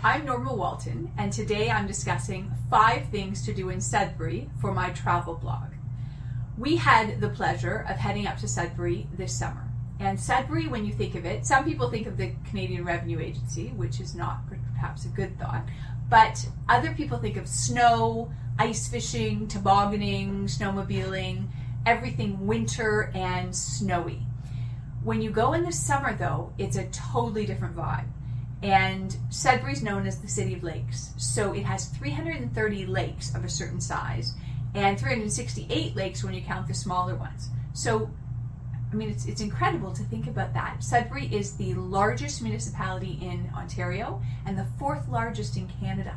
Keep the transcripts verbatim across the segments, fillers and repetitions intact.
I'm Norma Walton, and today I'm discussing five things to do in Sudbury for my travel blog. We had the pleasure of heading up to Sudbury this summer. And Sudbury, when you think of it, some people think of the Canadian Revenue Agency, which is not perhaps a good thought, but other people think of snow, ice fishing, tobogganing, snowmobiling, everything winter and snowy. When you go in the summer, though, it's a totally different vibe. And Sudbury is known as the City of Lakes. So it has three hundred thirty lakes of a certain size and three hundred sixty-eight lakes when you count the smaller ones. So, I mean, it's, it's incredible to think about that. Sudbury is the largest municipality in Ontario and the fourth largest in Canada.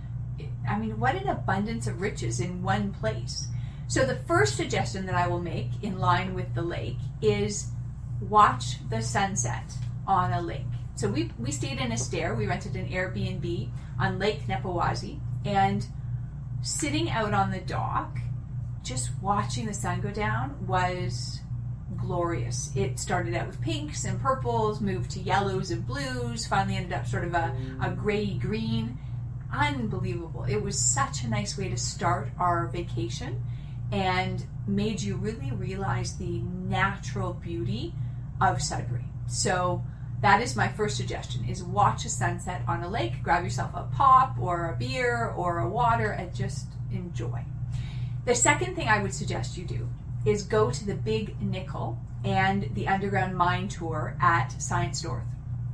I mean, what an abundance of riches in one place. So the first suggestion that I will make in line with the lake is watch the sunset on a lake. So we we stayed in a stair. We rented an Airbnb on Lake Nepawazi, and sitting out on the dock, just watching the sun go down was glorious. It started out with pinks and purples, moved to yellows and blues, finally ended up sort of a, a gray green. Unbelievable. It was such a nice way to start our vacation and made you really realize the natural beauty of Sudbury. So that is my first suggestion, is watch a sunset on a lake, grab yourself a pop or a beer or a water and just enjoy. The second thing I would suggest you do is go to the Big Nickel and the underground mine tour at Science North.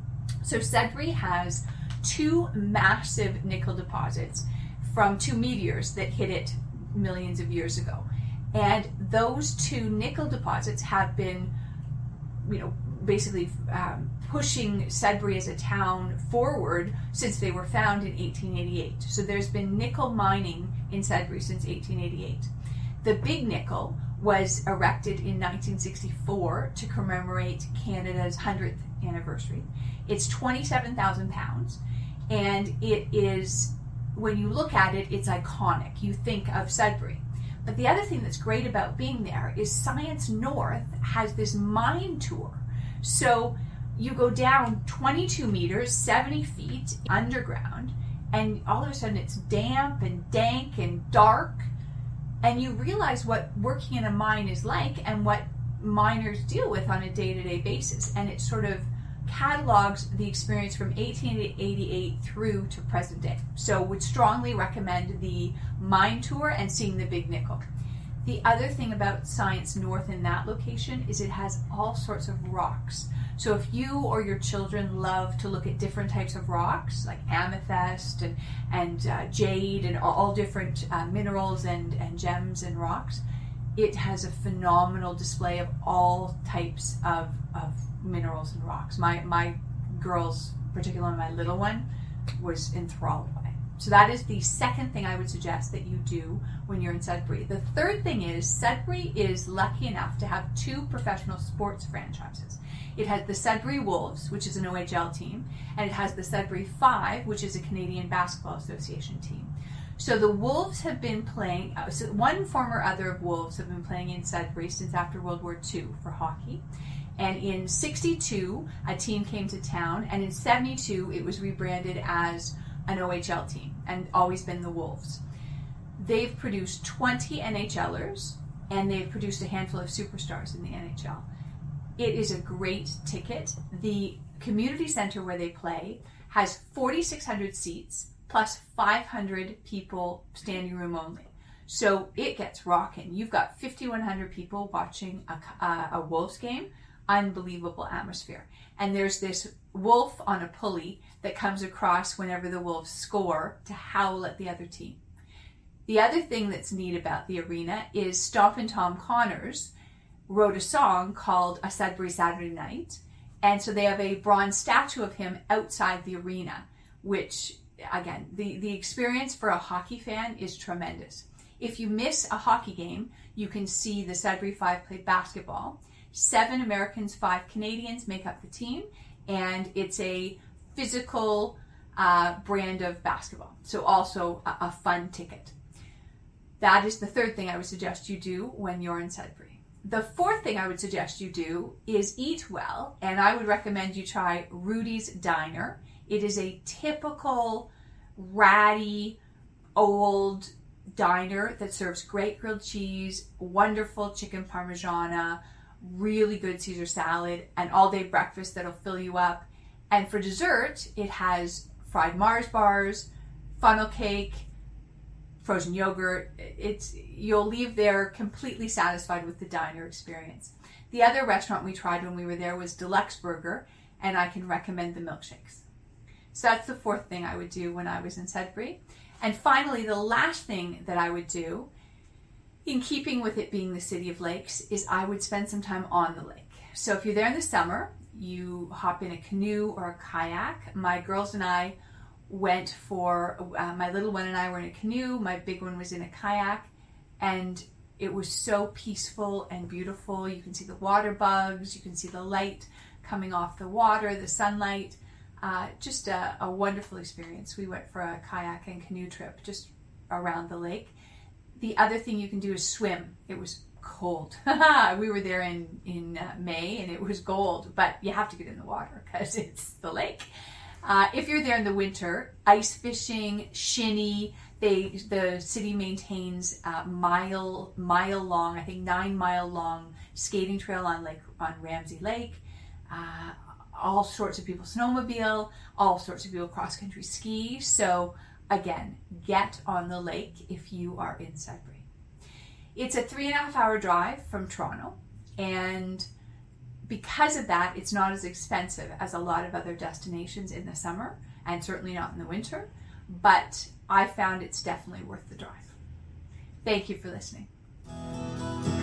So Sudbury has two massive nickel deposits from two meteors that hit it millions of years ago. And those two nickel deposits have been, you know, basically um, pushing Sudbury as a town forward since they were found in eighteen eighty-eight. So there's been nickel mining in Sudbury since eighteen eighty-eight. The Big Nickel was erected in nineteen sixty-four to commemorate Canada's one hundredth anniversary. It's twenty-seven thousand pounds, and it is, when you look at it, it's iconic. You think of Sudbury. But the other thing that's great about being there is Science North has this mine tour. So you go down twenty-two meters, seventy feet underground, and all of a sudden it's damp and dank and dark, and you realize what working in a mine is like and what miners deal with on a day-to-day basis. And it sort of catalogs the experience from eighteen eighty-eight through to present day. So would strongly recommend the mine tour and seeing the Big Nickel. The other thing about Science North in that location is it has all sorts of rocks. So if you or your children love to look at different types of rocks, like amethyst and, and uh, jade and all, all different uh, minerals and, and gems and rocks, it has a phenomenal display of all types of, of minerals and rocks. My, my girls, particularly my little one, was enthralled by it. So that is the second thing I would suggest that you do when you're in Sudbury. The third thing is Sudbury is lucky enough to have two professional sports franchises. It has the Sudbury Wolves, which is an O H L team, and it has the Sudbury Five, which is a Canadian Basketball Association team. So the Wolves have been playing, uh, so one form or other of Wolves have been playing in Sudbury since after World War Two for hockey. And in sixty-two, a team came to town, and in seventy-two, it was rebranded as an O H L team and always been the Wolves. They've produced twenty N H Lers, and they've produced a handful of superstars in the N H L. It is a great ticket. The community center where they play has forty-six hundred seats plus five hundred people standing room only. So it gets rocking. You've got fifty-one hundred people watching a, a, a Wolves game. Unbelievable atmosphere. And there's this wolf on a pulley that comes across whenever the Wolves score to howl at the other team. The other thing that's neat about the arena is Stompin' Tom Connors wrote a song called A Sudbury Saturday Night, and so they have a bronze statue of him outside the arena, which, again, the, the experience for a hockey fan is tremendous. If you miss a hockey game, you can see the Sudbury Five play basketball. Seven Americans, five Canadians make up the team, and it's a physical uh, brand of basketball, so also a, a fun ticket. That is the third thing I would suggest you do when you're in Sudbury. The fourth thing I would suggest you do is eat well, and I would recommend you try Rudy's Diner It is a typical ratty old diner that serves great grilled cheese, wonderful chicken parmigiana, really good Caesar salad, and all-day breakfast that'll fill you up. And for dessert, it has fried Mars bars, funnel cake, frozen yogurt. It's you'll leave there completely satisfied with the diner experience. The other restaurant we tried when we were there was Deluxe Burger, and I can recommend the milkshakes. So that's the fourth thing I would do when I was in Sudbury. And finally, the last thing that I would do, in keeping with it being the city of lakes, is I would spend some time on the lake. So if you're there in the summer, you hop in a canoe or a kayak. My girls and I went for, uh, my little one and I were in a canoe, my big one was in a kayak, and it was so peaceful and beautiful. You can see the water bugs, you can see the light coming off the water, the sunlight. Uh, just a, a wonderful experience. We went for a kayak and canoe trip just around the lake. The other thing you can do is swim. It was cold. We were there in, in uh, May and it was cold, but you have to get in the water because it's the lake. Uh, if you're there in the winter, ice fishing, shinny, they, the city maintains a mile, mile long, I think nine mile long skating trail on Lake, on Ramsey Lake. Uh, all sorts of people snowmobile, all sorts of people cross-country ski. So again, get on the lake if you are in Sudbury. It's a three and a half hour drive from Toronto, and because of that, it's not as expensive as a lot of other destinations in the summer, and certainly not in the winter, but I found it's definitely worth the drive. Thank you for listening.